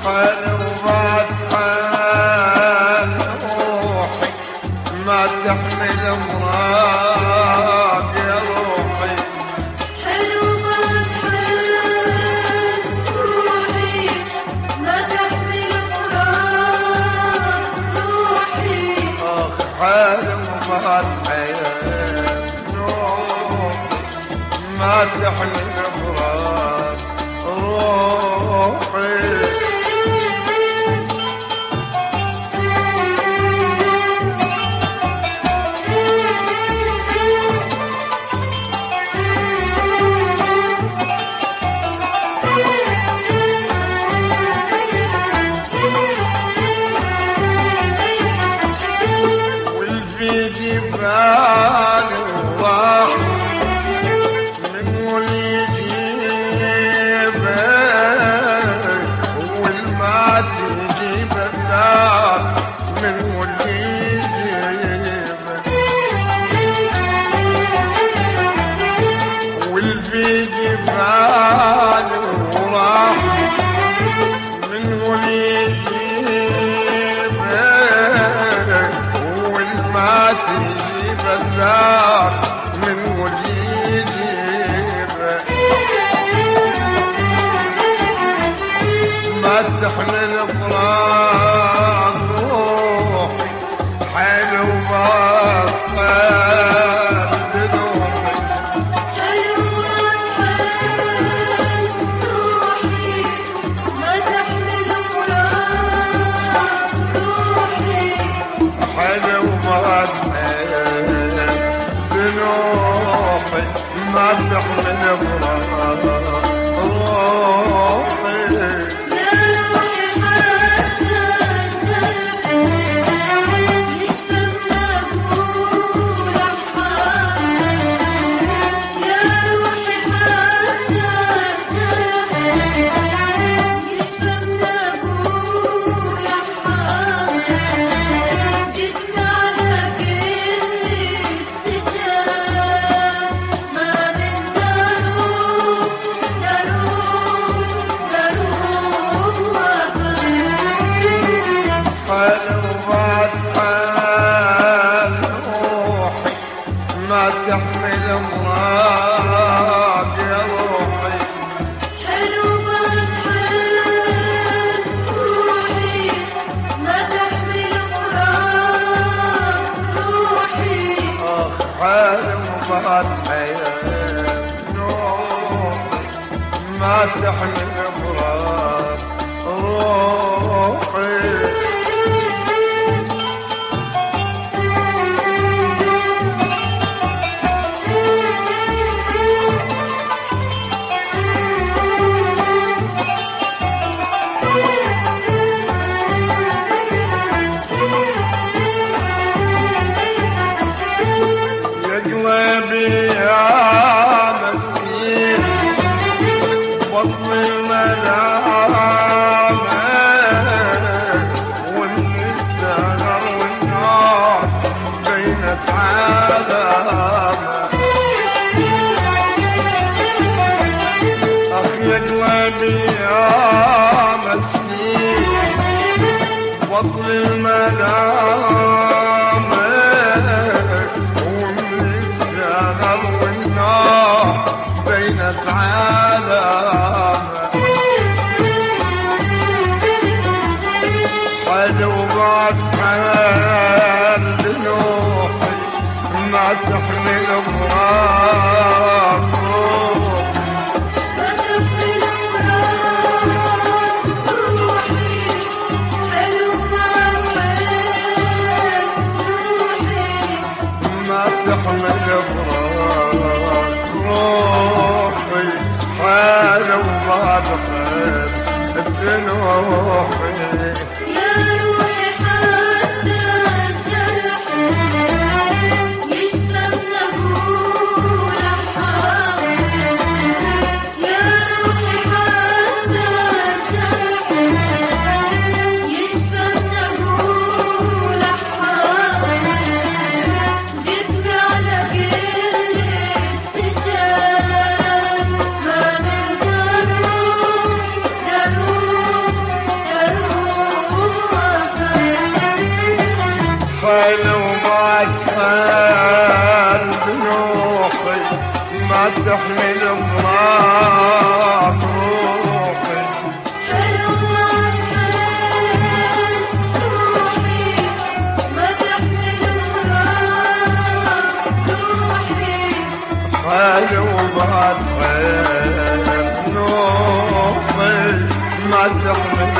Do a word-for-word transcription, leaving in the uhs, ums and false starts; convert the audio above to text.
حال وبعد حال روحي ما تحمل امراض يا روحي. حال وبعد حال روحي ما تحمل امراض روحي. اخ حال وبعد حال روحي ما تحمل امراض روحي. والفي جبال وراح من ولي يجيبه والما تجيب الذات من ولي يجيبه. والفي جبال وراح من ولي يجيبه والما تجيب الذات من ولي يجيبه. ما تحمل امراض روحي حلو باطل بروحي. حال وبعد حال روحي ما تحمل امراض روحي. حلو باطل بروحي ما تحمل امراض روحي. يا روحي حتى الجرح يشفى بلاقول أحوال. يا روحي حتى الجرح يشفى بلاقول أحوال. جيتنا على كل السجاد ما من دروب دروب دروب وفاء. حال وبعد حال روحي ما تحمل امراض يا روحي. حال وبعد حال روحي ما تحمل امراض روحي. اخ حال وبعد حال روحي ما تحمل امراض روحي. يا قلبي يا مسكين بطل الملامة ومن الزهر والنار بينت علامة. أخ يا قلبي يا مسكين بطل الملامة ومن الزهر والنار بينت علامة. حال وبعد حال بنوحي ما تحمل امراض روحي. ما تحمل امراض روحي. حال وبعد حال روحي. ما تحمل امراض روحي حال وبعد حال بنوحي. يا روحي حتى الجرح يشفى بلاقول أحوال. يا روحي حتى الجرح يشفى بلاقول أحوال. جيتني على كل السجاد ما من دروب دروب ما تحمل غرام روحي حلو بعد حال روحي ما تحمل غرام روحي حلو بعد حال روحي ما تحمل